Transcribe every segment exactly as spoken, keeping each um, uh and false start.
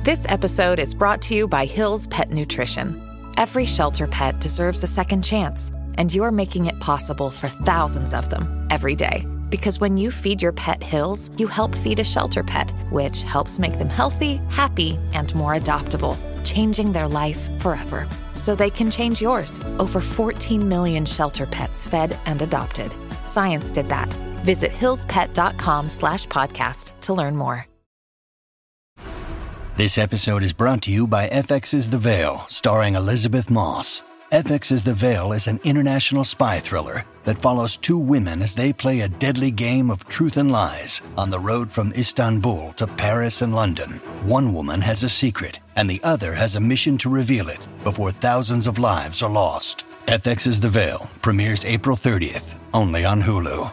This episode is brought to you by Hill's Pet Nutrition. Every shelter pet deserves a second chance, and you're making it possible for thousands of them every day. Because when you feed your pet Hill's, you help feed a shelter pet, which helps make them healthy, happy, and more adoptable, changing their life forever. So they can change yours. Over fourteen million shelter pets fed and adopted. Science did that. Visit hillspet.com slash podcast to learn more. This episode is brought to you by F X's The Veil, starring Elizabeth Moss. F X's The Veil is an international spy thriller that follows two women as they play a deadly game of truth and lies on the road from Istanbul to Paris and London. One woman has a secret, and the other has a mission to reveal it before thousands of lives are lost. F X's The Veil premieres April thirtieth, only on Hulu.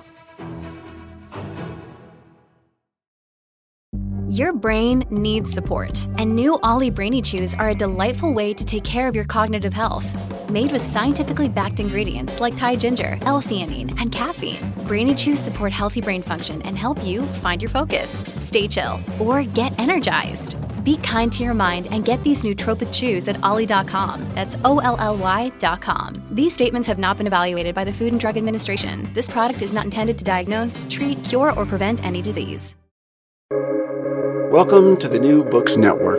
Your brain needs support, and new Ollie Brainy Chews are a delightful way to take care of your cognitive health. Made with scientifically backed ingredients like Thai ginger, L-theanine, and caffeine, Brainy Chews support healthy brain function and help you find your focus, stay chill, or get energized. Be kind to your mind and get these nootropic chews at ollie dot com. That's O L L Y dot com. These statements have not been evaluated by the Food and Drug Administration. This product is not intended to diagnose, treat, cure, or prevent any disease. Welcome to the New Books Network.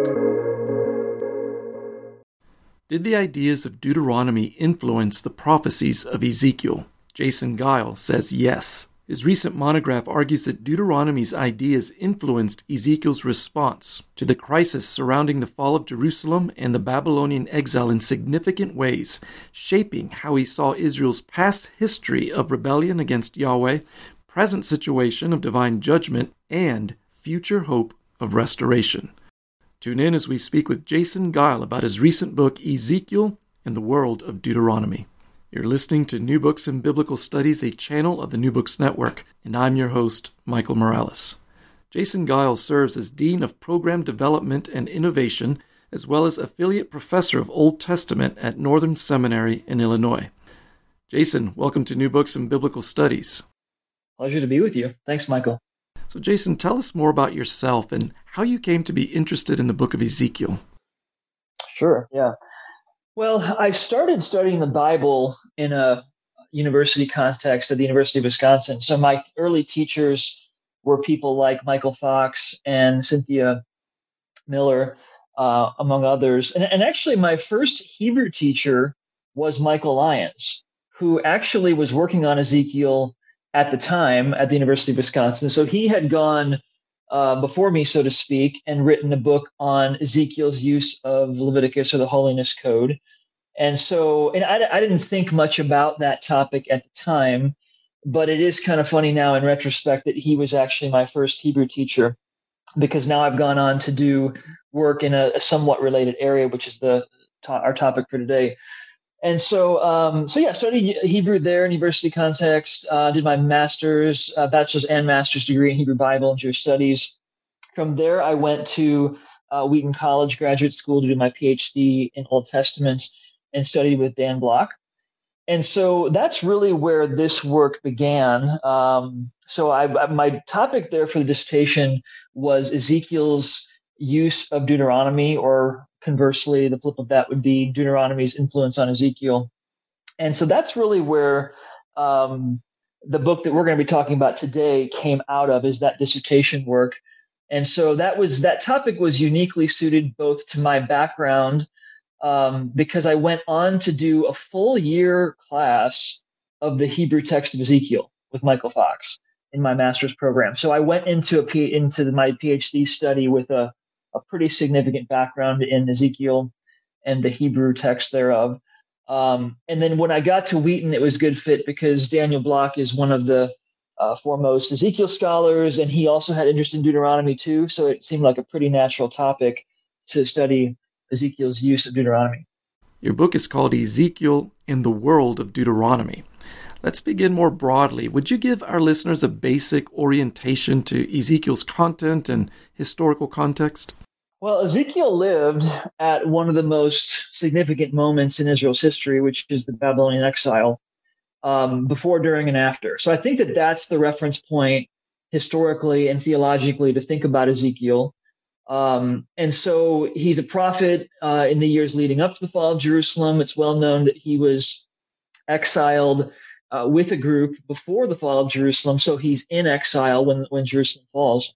Did the ideas of Deuteronomy influence the prophecies of Ezekiel? Jason Geil says yes. His recent monograph argues that Deuteronomy's ideas influenced Ezekiel's response to the crisis surrounding the fall of Jerusalem and the Babylonian exile in significant ways, shaping how he saw Israel's past history of rebellion against Yahweh, present situation of divine judgment, and future hope of restoration. Tune in as we speak with Jason Geil about his recent book, Ezekiel and the World of Deuteronomy. You're listening to New Books in Biblical Studies, a channel of the New Books Network, and I'm your host, Michael Morales. Jason Geil serves as Dean of Program Development and Innovation, as well as Affiliate Professor of Old Testament at Northern Seminary in Illinois. Jason, welcome to New Books in Biblical Studies. Pleasure to be with you. Thanks, Michael. So Jason, tell us more about yourself and how you came to be interested in the book of Ezekiel. Sure, yeah. Well, I started studying the Bible in a university context at the University of Wisconsin. So my early teachers were people like Michael Fox and Cynthia Miller, uh, among others. And, and actually, my first Hebrew teacher was Michael Lyons, who actually was working on Ezekiel at the time at the University of Wisconsin. So he had gone uh, before me, so to speak, and written a book on Ezekiel's use of Leviticus, or the Holiness Code. And so, and I, I didn't think much about that topic at the time, but it is kind of funny now in retrospect that he was actually my first Hebrew teacher, because now I've gone on to do work in a, a somewhat related area, which is the to- our topic for today. And so, um, so yeah, studied Hebrew there in university context, uh, did my master's, uh, bachelor's and master's degree in Hebrew Bible and Jewish studies. From there, I went to uh, Wheaton College Graduate School to do my PhD in Old Testament and studied with Dan Block. And so that's really where this work began. Um, so I, I, my topic there for the dissertation was Ezekiel's use of Deuteronomy, or conversely, the flip of that would be Deuteronomy's influence on Ezekiel. And so that's really where um, the book that we're going to be talking about today came out of, is that dissertation work. And so that was that topic was uniquely suited both to my background, um, because I went on to do a full year class of the Hebrew text of Ezekiel with Michael Fox in my master's program. So I went into a P, into my PhD study with a a pretty significant background in Ezekiel and the Hebrew text thereof. Um, and then when I got to Wheaton, it was a good fit because Daniel Block is one of the uh, foremost Ezekiel scholars, and he also had interest in Deuteronomy too. So it seemed like a pretty natural topic to study Ezekiel's use of Deuteronomy. Your book is called Ezekiel and the World of Deuteronomy. Let's begin more broadly. Would you give our listeners a basic orientation to Ezekiel's content and historical context? Well, Ezekiel lived at one of the most significant moments in Israel's history, which is the Babylonian exile, um, before, during, and after. So I think that that's the reference point historically and theologically to think about Ezekiel. Um, and so he's a prophet uh, in the years leading up to the fall of Jerusalem. It's well known that he was exiled uh, with a group before the fall of Jerusalem. So he's in exile when, when Jerusalem falls.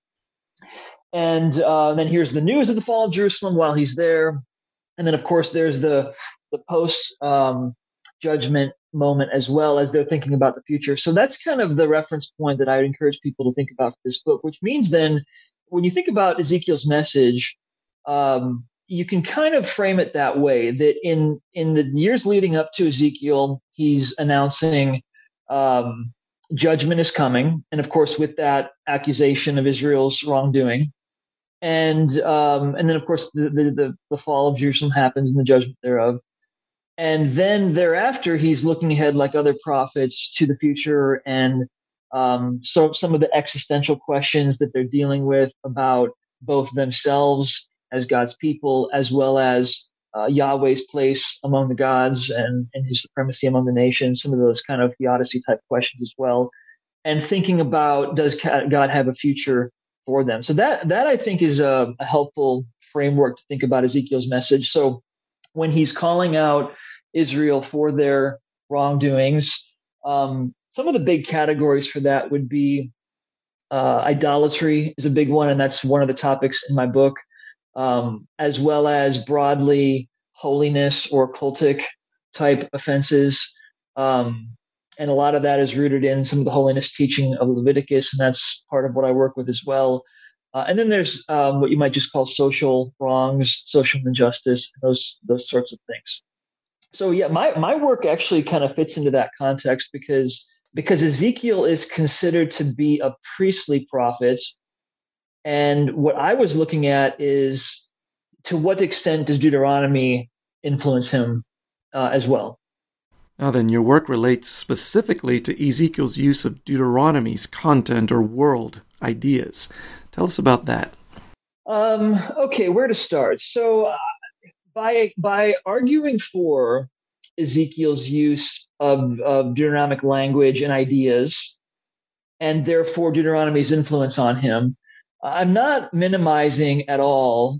And uh, then here's the news of the fall of Jerusalem while he's there. And then, of course, there's the, the post um, judgment moment as well as they're thinking about the future. So that's kind of the reference point that I would encourage people to think about for this book, which means then when you think about Ezekiel's message, um, you can kind of frame it that way, that in, in the years leading up to Ezekiel, he's announcing um, judgment is coming. And of course, with that accusation of Israel's wrongdoing. And um, and then, of course, the, the, the, the fall of Jerusalem happens and the judgment thereof. And then thereafter, he's looking ahead like other prophets to the future and um, so some of the existential questions that they're dealing with about both themselves as God's people, as well as uh, Yahweh's place among the gods and, and his supremacy among the nations, some of those kind of theodicy type questions as well. And thinking about, does God have a future for them? So that, that I think is a, a helpful framework to think about Ezekiel's message. So when he's calling out Israel for their wrongdoings, um, some of the big categories for that would be uh, idolatry is a big one, and that's one of the topics in my book, um, as well as broadly holiness or cultic type offenses. Um, and a lot of that is rooted in some of the holiness teaching of Leviticus, and that's part of what I work with as well. Uh, and then there's um, what you might just call social wrongs, social injustice, those those sorts of things. So yeah, my, my work actually kind of fits into that context because because Ezekiel is considered to be a priestly prophet. And what I was looking at is to what extent does Deuteronomy influence him uh, as well? Now then, your work relates specifically to Ezekiel's use of Deuteronomy's content or world ideas. Tell us about that. Um, okay, where to start? So uh, by by arguing for Ezekiel's use of, of Deuteronomic language and ideas, and therefore Deuteronomy's influence on him, I'm not minimizing at all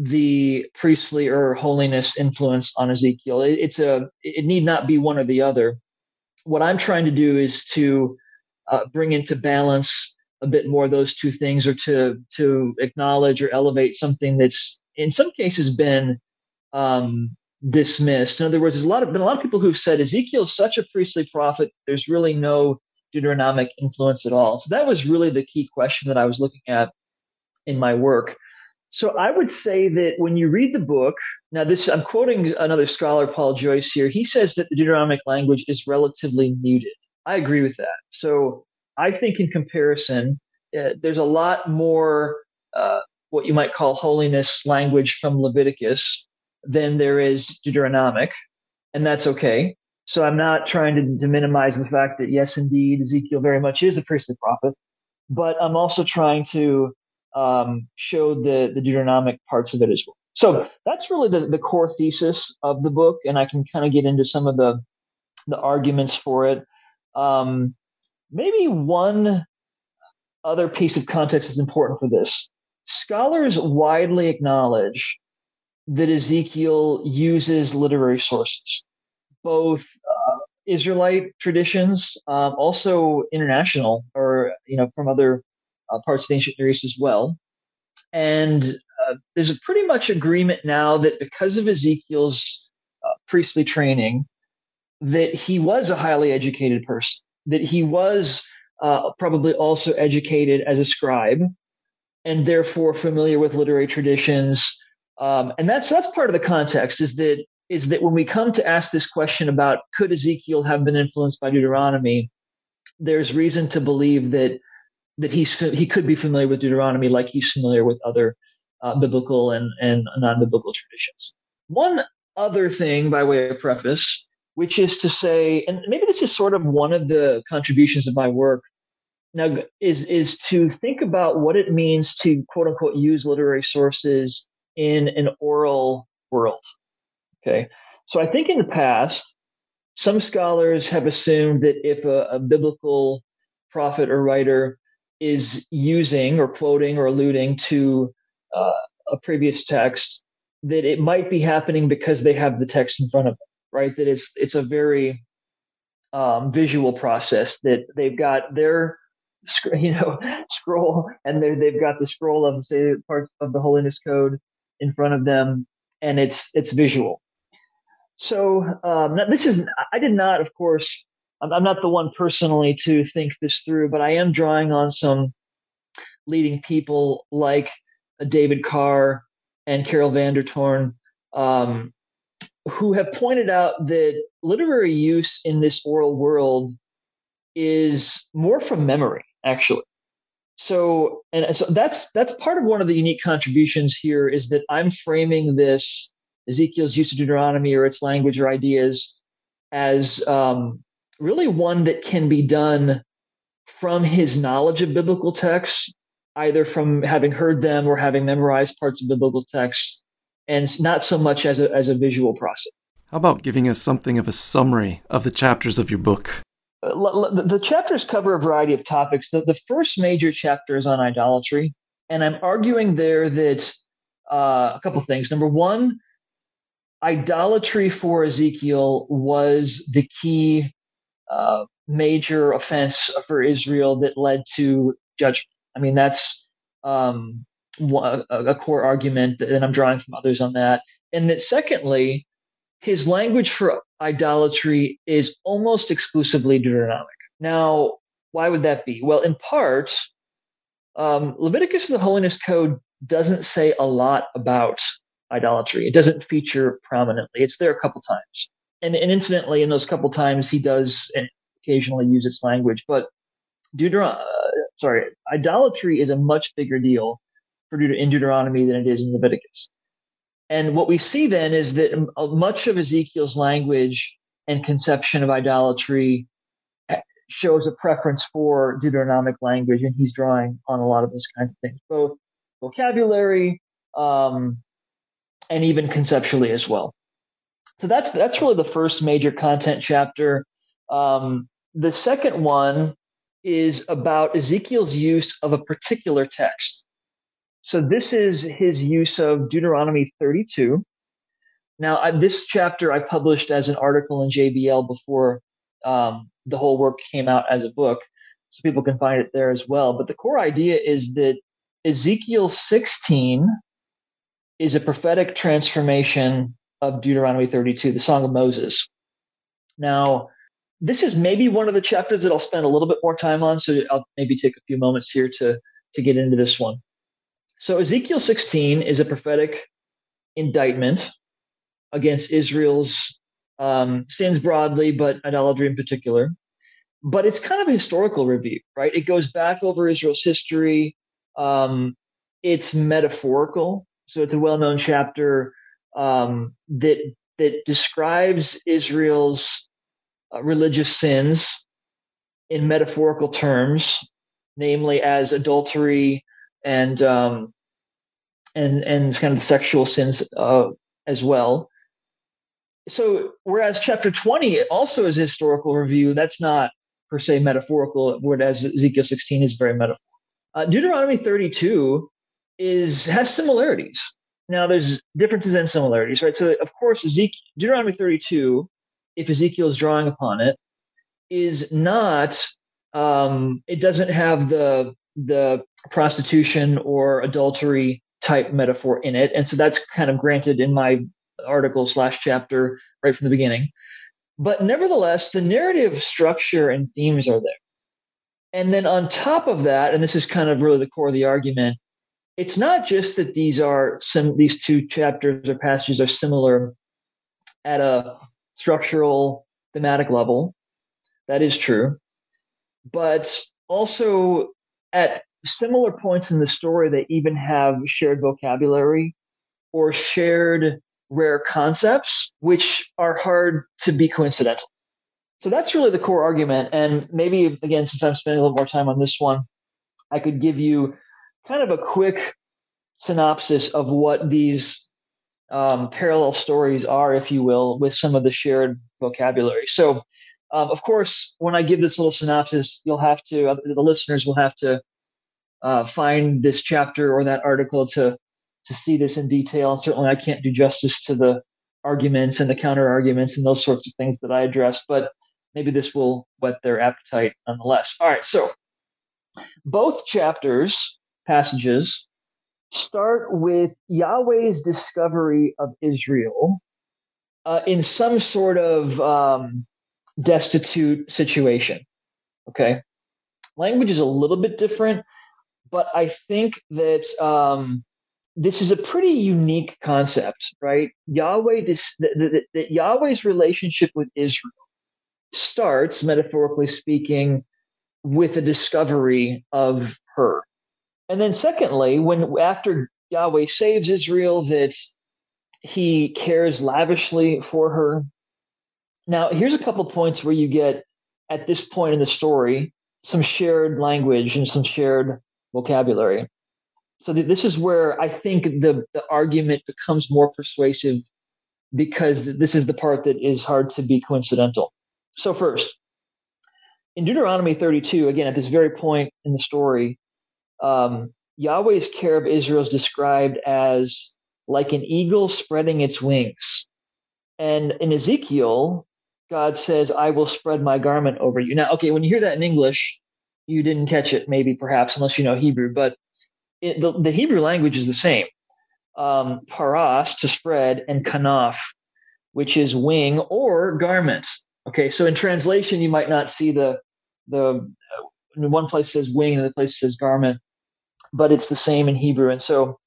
the priestly or holiness influence on Ezekiel. It, it's a it need not be one or the other. What I'm trying to do is to uh, bring into balance a bit more those two things, or to to acknowledge or elevate something that's in some cases been um, dismissed. In other words, there's a lot of been a lot of people who've said Ezekiel is such a priestly prophet, there's really no Deuteronomic influence at all. So that was really the key question that I was looking at in my work. So I would say that when you read the book, now this I'm quoting another scholar, Paul Joyce here. He says that the Deuteronomic language is relatively muted. I agree with that. So I think in comparison, uh, there's a lot more uh, what you might call holiness language from Leviticus than there is Deuteronomic, and that's okay. So I'm not trying to, to minimize the fact that, yes, indeed, Ezekiel very much is a priestly prophet, but I'm also trying to um, show the, the Deuteronomic parts of it as well. So that's really the, the core thesis of the book, and I can kind of get into some of the, the arguments for it. Um, maybe one other piece of context is important for this. Scholars widely acknowledge that Ezekiel uses literary sources, both uh, Israelite traditions, um, also international, or you know, from other uh, parts of the ancient Near East as well. And uh, there's a pretty much agreement now that because of Ezekiel's uh, priestly training, that he was a highly educated person, that he was uh, probably also educated as a scribe, and therefore familiar with literary traditions. Um, and that's that's part of the context, is that is that when we come to ask this question about could Ezekiel have been influenced by Deuteronomy, there's reason to believe that that he's he could be familiar with Deuteronomy like he's familiar with other uh, biblical and, and non-biblical traditions. One other thing by way of preface, which is to say, and maybe this is sort of one of the contributions of my work, now is is to think about what it means to quote unquote use literary sources in an oral world. Okay, so I think in the past, some scholars have assumed that if a, a biblical prophet or writer is using or quoting or alluding to uh, a previous text, that it might be happening because they have the text in front of them, right? That it's it's a very um, visual process, that they've got their you know scroll, and they they've got the scroll of, say, parts of the Holiness Code in front of them, and it's it's visual. So um, now this is I did not, of course, I'm, I'm not the one personally to think this through, but I am drawing on some leading people like David Carr and Carol Vander Toorn, um, who have pointed out that literary use in this oral world is more from memory, actually. So, and so that's that's part of one of the unique contributions here, is that I'm framing this Ezekiel's use of Deuteronomy or its language or ideas as um, really one that can be done from his knowledge of biblical texts, either from having heard them or having memorized parts of biblical texts, and not so much as a as a visual process. How about giving us something of a summary of the chapters of your book? Uh, the chapters cover a variety of topics. The, the first major chapter is on idolatry, and I'm arguing there that uh, a couple things. Number one, idolatry for Ezekiel was the key uh, major offense for Israel that led to judgment. I mean, that's um, a, a core argument, and I'm drawing from others on that. And that secondly, his language for idolatry is almost exclusively Deuteronomic. Now, why would that be? Well, in part, um, Leviticus and the Holiness Code doesn't say a lot about idolatry. It doesn't feature prominently. It's there a couple times. And, and incidentally, in those couple times, he does occasionally use its language. But Deuteron- uh, sorry, idolatry is a much bigger deal for Deut- in Deuteronomy than it is in Leviticus. And what we see then is that much of Ezekiel's language and conception of idolatry shows a preference for Deuteronomic language, and he's drawing on a lot of those kinds of things, both vocabulary um, and even conceptually as well. So that's that's really the first major content chapter. Um, the second one is about Ezekiel's use of a particular text. So this is his use of Deuteronomy thirty-two. Now, I, this chapter I published as an article in J B L before um, the whole work came out as a book, so people can find it there as well. But the core idea is that Ezekiel sixteen is a prophetic transformation of Deuteronomy thirty-two, the Song of Moses. Now, this is maybe one of the chapters that I'll spend a little bit more time on, so I'll maybe take a few moments here to, to get into this one. So Ezekiel sixteen is a prophetic indictment against Israel's um, sins broadly, but idolatry in particular. But it's kind of a historical review, right? It goes back over Israel's history. Um, it's metaphorical. So it's a well-known chapter um, that that describes Israel's uh, religious sins in metaphorical terms, namely as adultery and um, and and kind of the sexual sins uh, as well. So whereas chapter twenty also is a historical review, that's not per se metaphorical, whereas Ezekiel sixteen is very metaphorical. Uh, Deuteronomy thirty-two is has similarities. Now there's differences and similarities, right? So of course, Ezekiel, Deuteronomy thirty-two, if Ezekiel is drawing upon it, is not. Um, it doesn't have the the prostitution or adultery type metaphor in it, and so that's kind of granted in my article slash chapter right from the beginning. But nevertheless, the narrative structure and themes are there. And then on top of that, and this is kind of really the core of the argument, it's not just that these are some these two chapters or passages are similar at a structural thematic level. That is true. But also at similar points in the story, they even have shared vocabulary or shared rare concepts, which are hard to be coincidental. So that's really the core argument. And maybe, again, since I'm spending a little more time on this one, I could give you kind of a quick synopsis of what these um, parallel stories are, if you will, with some of the shared vocabulary. So, um, of course, when I give this little synopsis, you'll have to, the listeners will have to uh, find this chapter or that article to to see this in detail. And certainly I can't do justice to the arguments and the counter arguments and those sorts of things that I addressed, but maybe this will whet their appetite nonetheless. All right, so both chapters, passages, start with Yahweh's discovery of Israel uh, in some sort of um, destitute situation. Okay, language is a little bit different, but I think that um, this is a pretty unique concept, right? Yahweh, dis- that, that Yahweh's relationship with Israel starts, metaphorically speaking, with a discovery of her. And then secondly, when after Yahweh saves Israel, that he cares lavishly for her. Now, here's a couple points where you get, at this point in the story, some shared language and some shared vocabulary. So th- this is where I think the, the argument becomes more persuasive, because this is the part that is hard to be coincidental. So first, in Deuteronomy thirty-two, again, at this very point in the story, um, Yahweh's care of Israel is described as like an eagle spreading its wings. And in Ezekiel, God says, I will spread my garment over you. Now, okay, when you hear that in English, you didn't catch it, maybe, perhaps, unless you know Hebrew, but it, the, the Hebrew language is the same. Um, paras, to spread, and kanaf, which is wing or garment. Okay, so in translation, you might not see the, the in one place it says wing, and the place it says garment, but it's the same in Hebrew. And so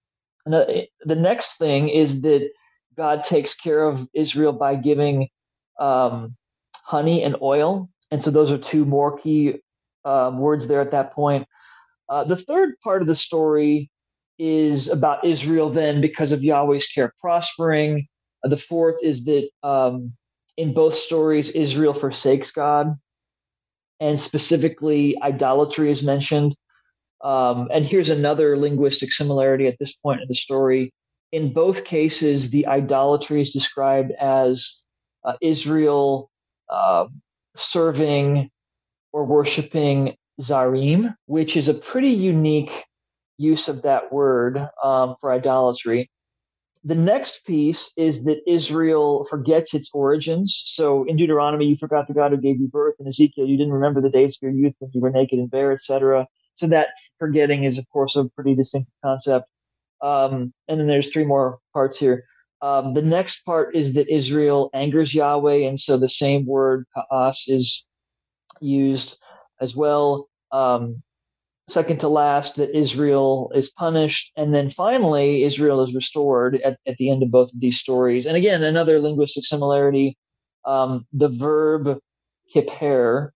the next thing is that God takes care of Israel by giving um, honey and oil. And so those are two more key um, words there at that point. Uh, the third part of the story is about Israel then, because of Yahweh's care, prospering. Uh, the fourth is that um, in both stories, Israel forsakes God, and specifically idolatry is mentioned. Um, and here's another linguistic similarity at this point in the story. In both cases, the idolatry is described as uh, Israel uh, serving or worshiping Zarim, which is a pretty unique use of that word um, for idolatry. The next piece is that Israel forgets its origins. So in Deuteronomy, you forgot the God who gave you birth. In Ezekiel, you didn't remember the days of your youth when you were naked and bare, et cetera. So that forgetting is, of course, a pretty distinctive concept. Um, and then there's three more parts here. Um, the next part is that Israel angers Yahweh, and so the same word, ka'as, is used as well. Um, second to last, that Israel is punished. And then finally, Israel is restored at, at the end of both of these stories. And again, another linguistic similarity, um, the verb kippur,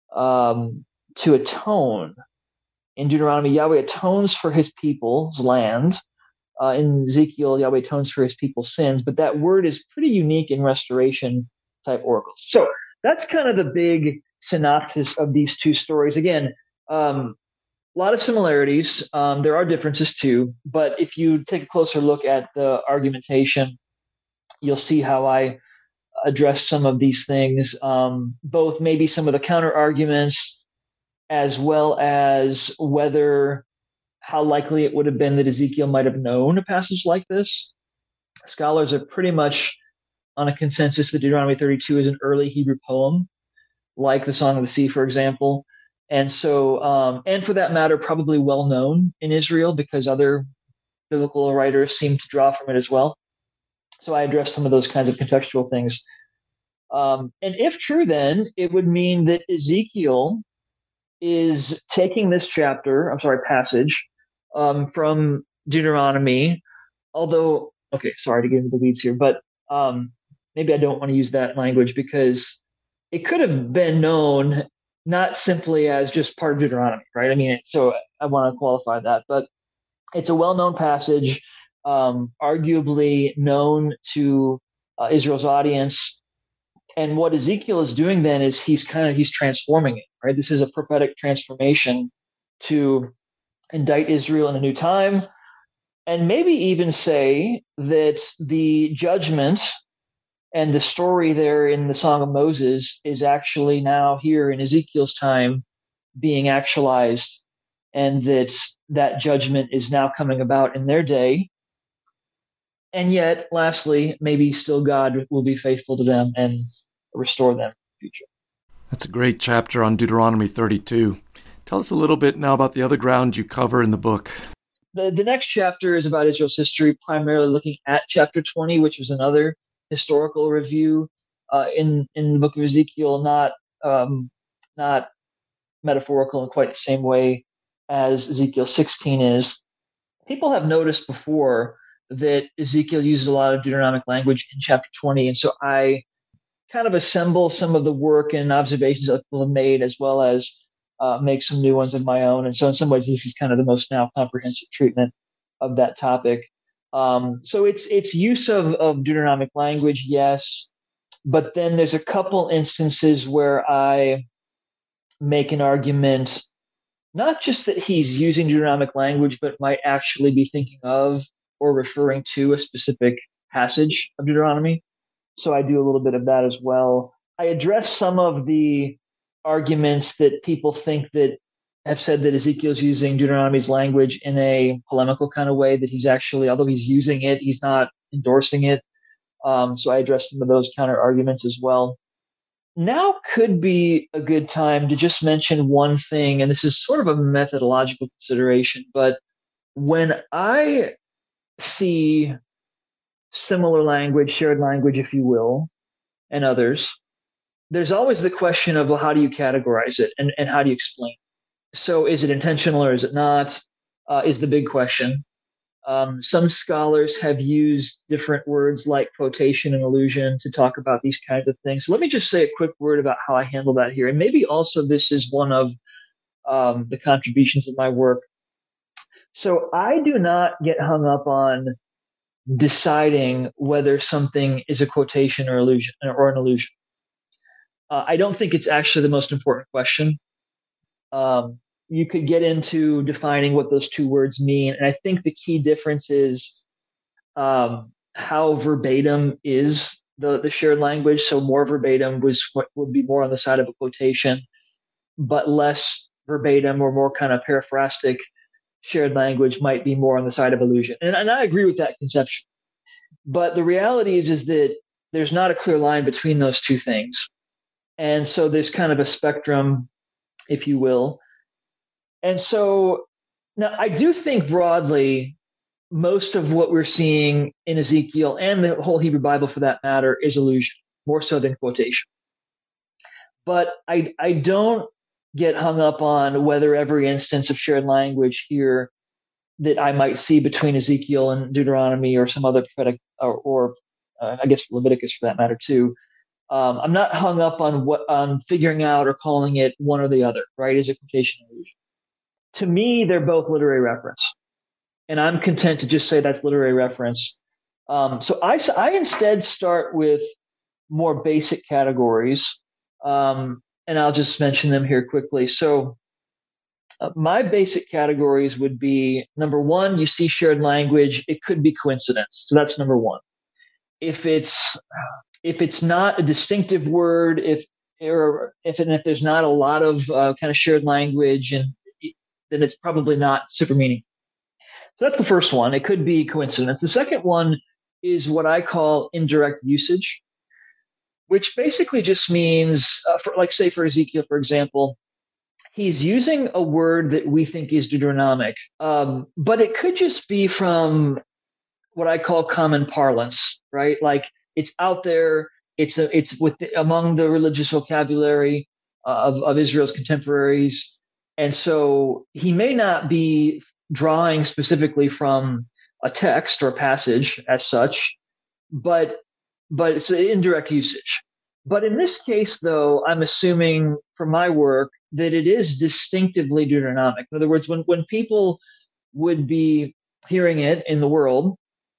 um, to atone. In Deuteronomy, Yahweh atones for his people's land. Uh, in Ezekiel, Yahweh atones for his people's sins. But that word is pretty unique in restoration type oracles. So that's kind of the big synopsis of these two stories. Again, um, a lot of similarities. Um, there are differences too. But if you take a closer look at the argumentation, you'll see how I address some of these things, um, both maybe some of the counter arguments, as well as whether how likely it would have been that Ezekiel might have known a passage like this. Scholars are pretty much on a consensus that Deuteronomy thirty-two is an early Hebrew poem, like the Song of the Sea, for example. And so, um, and for that matter, probably well known in Israel because other biblical writers seem to draw from it as well. So I address some of those kinds of contextual things. Um, and if true, then it would mean that Ezekiel is taking this chapter, I'm sorry, passage um, from Deuteronomy, although, okay, sorry to get into the weeds here, but um, maybe I don't want to use that language because it could have been known not simply as just part of Deuteronomy, right? I mean, so I want to qualify that, but it's a well-known passage, um, arguably known to uh, Israel's audience. And what Ezekiel is doing then is he's kind of, he's transforming it, right? This is a prophetic transformation to indict Israel in a new time, and maybe even say that the judgment and the story there in the Song of Moses is actually now here in Ezekiel's time being actualized, and that that judgment is now coming about in their day. and yet, lastly, maybe still God will be faithful to them and restore them in the future. That's a great chapter on Deuteronomy thirty-two. Tell us a little bit now about the other ground you cover in the book. The, the next chapter is about Israel's history, primarily looking at chapter twenty, which was another historical review uh, in, in the book of Ezekiel, not, um, not metaphorical in quite the same way as Ezekiel sixteen is. People have noticed before that Ezekiel uses a lot of Deuteronomic language in chapter twenty, and so I kind of assemble some of the work and observations that people have made, as well as uh, make some new ones of my own. And so in some ways, this is kind of the most now comprehensive treatment of that topic. Um, so it's it's use of, of Deuteronomic language, yes, but then there's a couple instances where I make an argument, not just that he's using Deuteronomic language, but might actually be thinking of or referring to a specific passage of Deuteronomy. So I do a little bit of that as well. I address some of the arguments that people think that have said that Ezekiel's using Deuteronomy's language in a polemical kind of way, that he's actually, although he's using it, he's not endorsing it. Um, so I address some of those counter arguments as well. Now could be a good time to just mention one thing, and this is sort of a methodological consideration, but when I see similar language, shared language, if you will, and others, there's always the question of, well, how do you categorize it and, and how do you explain it? So is it intentional or is it not, uh, is the big question. Um, some scholars have used different words like quotation and allusion to talk about these kinds of things. So let me just say a quick word about how I handle that here. And maybe also this is one of um, the contributions of my work. So I do not get hung up on deciding whether something is a quotation or allusion or an allusion. Uh, I don't think it's actually the most important question. Um, you could get into defining what those two words mean, and I think the key difference is um, how verbatim is the the shared language. So more verbatim was what would be more on the side of a quotation, but less verbatim or more kind of paraphrastic shared language might be more on the side of allusion. And, and I agree with that conception. But the reality is, is that there's not a clear line between those two things. And so there's kind of a spectrum, if you will. And so now I do think broadly, most of what we're seeing in Ezekiel and the whole Hebrew Bible for that matter is allusion, more so than quotation. But I, I don't get hung up on whether every instance of shared language here that I might see between Ezekiel and Deuteronomy or some other prophetic, or, or uh, I guess Leviticus for that matter too. Um, I'm not hung up on what on figuring out or calling it one or the other, right? Is it quotation or allusion? To me, they're both literary reference, and I'm content to just say that's literary reference. Um, so I, I instead start with more basic categories. Um, And I'll just mention them here quickly. So uh, my basic categories would be, number one, you see shared language, it could be coincidence. So that's number one. If it's if it's not a distinctive word, if or if and if there's not a lot of uh, kind of shared language, and then it's probably not super meaningful. So that's the first one. It could be coincidence. The second one is what I call indirect usage, which basically just means, uh, for, like, say, for Ezekiel, for example, he's using a word that we think is Deuteronomic, um, but it could just be from what I call common parlance, right? Like, it's out there, it's a, it's with the, among the religious vocabulary uh, of, of Israel's contemporaries, and so he may not be drawing specifically from a text or a passage as such, but but it's an indirect usage. But in this case, though, I'm assuming for my work that it is distinctively Deuteronomic. In other words, when, when people would be hearing it in the world,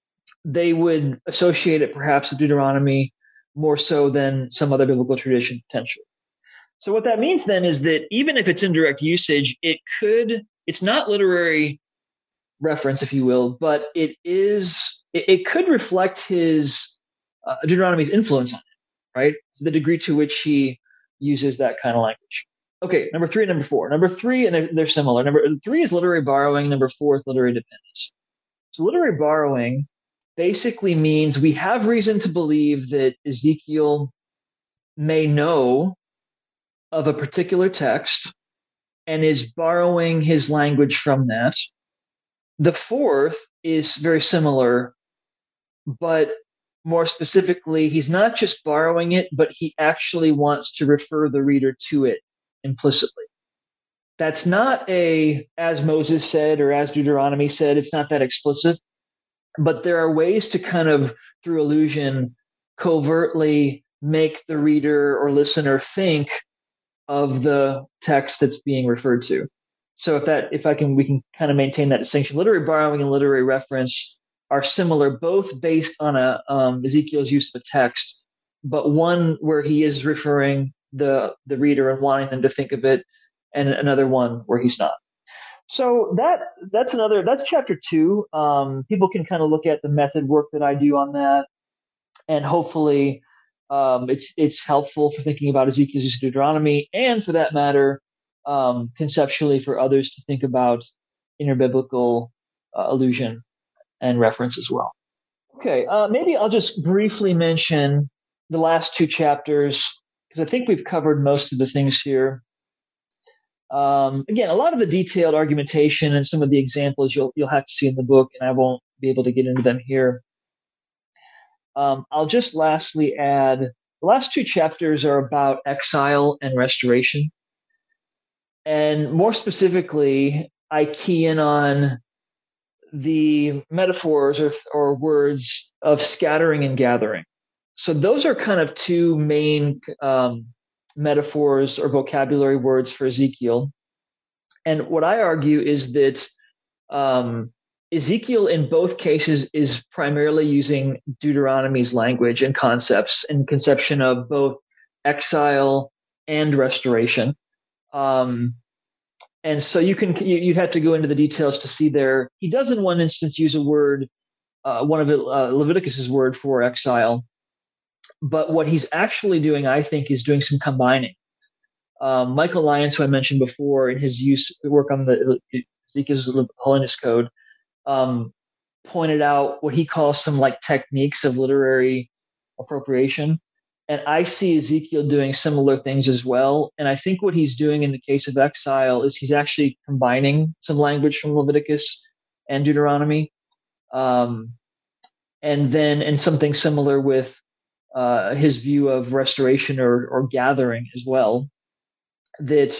they would associate it perhaps with Deuteronomy more so than some other biblical tradition potentially. So what that means then is that even if it's indirect usage, it could, it's not literary reference, if you will, but it is, it, it could reflect his Uh, Deuteronomy's influence on it, right? The degree to which he uses that kind of language. Okay, number three and number four. Number three, and they're, they're similar. Number three is literary borrowing. Number four is literary dependence. So literary borrowing basically means we have reason to believe that Ezekiel may know of a particular text and is borrowing his language from that. The fourth is very similar, but more specifically, he's not just borrowing it, but he actually wants to refer the reader to it implicitly. That's not a, as Moses said or as Deuteronomy said, it's not that explicit, but there are ways to kind of, through allusion, covertly make the reader or listener think of the text that's being referred to. So if that, if I can, we can kind of maintain that distinction. Literary borrowing and literary reference are similar, both based on a um, Ezekiel's use of a text, but one where he is referring the the reader and wanting them to think of it, and another one where he's not. So that that's another that's chapter two. Um, people can kind of look at the method work that I do on that, and hopefully um, it's it's helpful for thinking about Ezekiel's use of Deuteronomy, and for that matter, um, conceptually for others to think about interbiblical uh, allusion and reference as well. Okay, uh, maybe I'll just briefly mention the last two chapters, because I think we've covered most of the things here. Um, again, a lot of the detailed argumentation and some of the examples you'll you'll have to see in the book, and I won't be able to get into them here. Um, I'll just lastly add, the last two chapters are about exile and restoration. And more specifically, I key in on the metaphors or, or words of scattering and gathering. So those are kind of two main um, metaphors or vocabulary words for Ezekiel. And what I argue is that um, Ezekiel in both cases is primarily using Deuteronomy's language and concepts and conception of both exile and restoration. Um, And so you can you, you'd have to go into the details to see there. He does in one instance use a word, uh, one of it, uh, Leviticus's word for exile. But what he's actually doing, I think, is doing some combining. Um, Michael Lyons, who I mentioned before, in his use work on the Ezekiel's Holiness Code, um, pointed out what he calls some like techniques of literary appropriation. And I see Ezekiel doing similar things as well. And I think what he's doing in the case of exile is he's actually combining some language from Leviticus and Deuteronomy. Um, and then, and something similar with uh, his view of restoration or, or gathering as well, that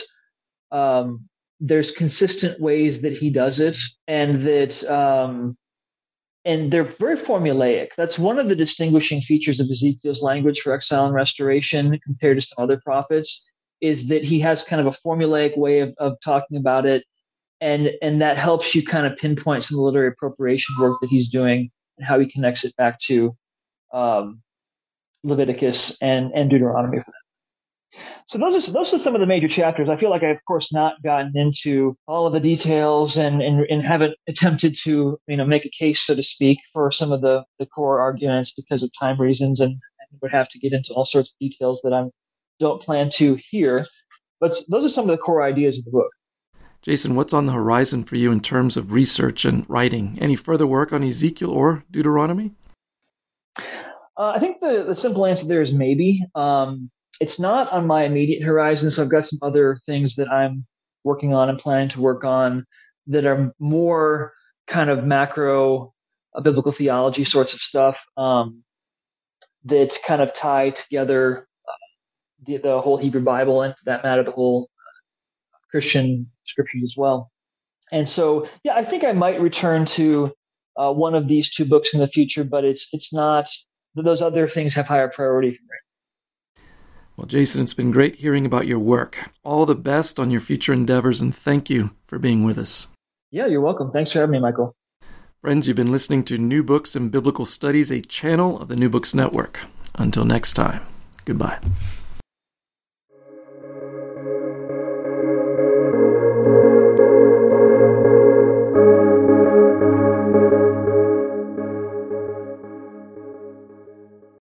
um, there's consistent ways that he does it, and that um, And they're very formulaic. That's one of the distinguishing features of Ezekiel's language for exile and restoration compared to some other prophets, is that he has kind of a formulaic way of, of talking about it. And, and that helps you kind of pinpoint some of the literary appropriation work that he's doing and how he connects it back to um, Leviticus and, and Deuteronomy for that. So those are those are some of the major chapters. I feel like I've, of course, not gotten into all of the details and, and, and haven't attempted to, you know, make a case, so to speak, for some of the, the core arguments because of time reasons, and, and would have to get into all sorts of details that I don't plan to here. But those are some of the core ideas of the book. Jason, what's on the horizon for you in terms of research and writing? Any further work on Ezekiel or Deuteronomy? Uh, I think the, the simple answer there is maybe. Um, It's not on my immediate horizon, so I've got some other things that I'm working on and planning to work on that are more kind of macro uh, biblical theology sorts of stuff um, that kind of tie together uh, the, the whole Hebrew Bible, and for that matter, the whole uh, Christian scriptures as well. And so, yeah, I think I might return to uh, one of these two books in the future, but it's it's not, those other things have higher priority for me. Well, Jason, it's been great hearing about your work. All the best on your future endeavors, and thank you for being with us. Yeah, you're welcome. Thanks for having me, Michael. Friends, you've been listening to New Books in Biblical Studies, a channel of the New Books Network. Until next time, goodbye.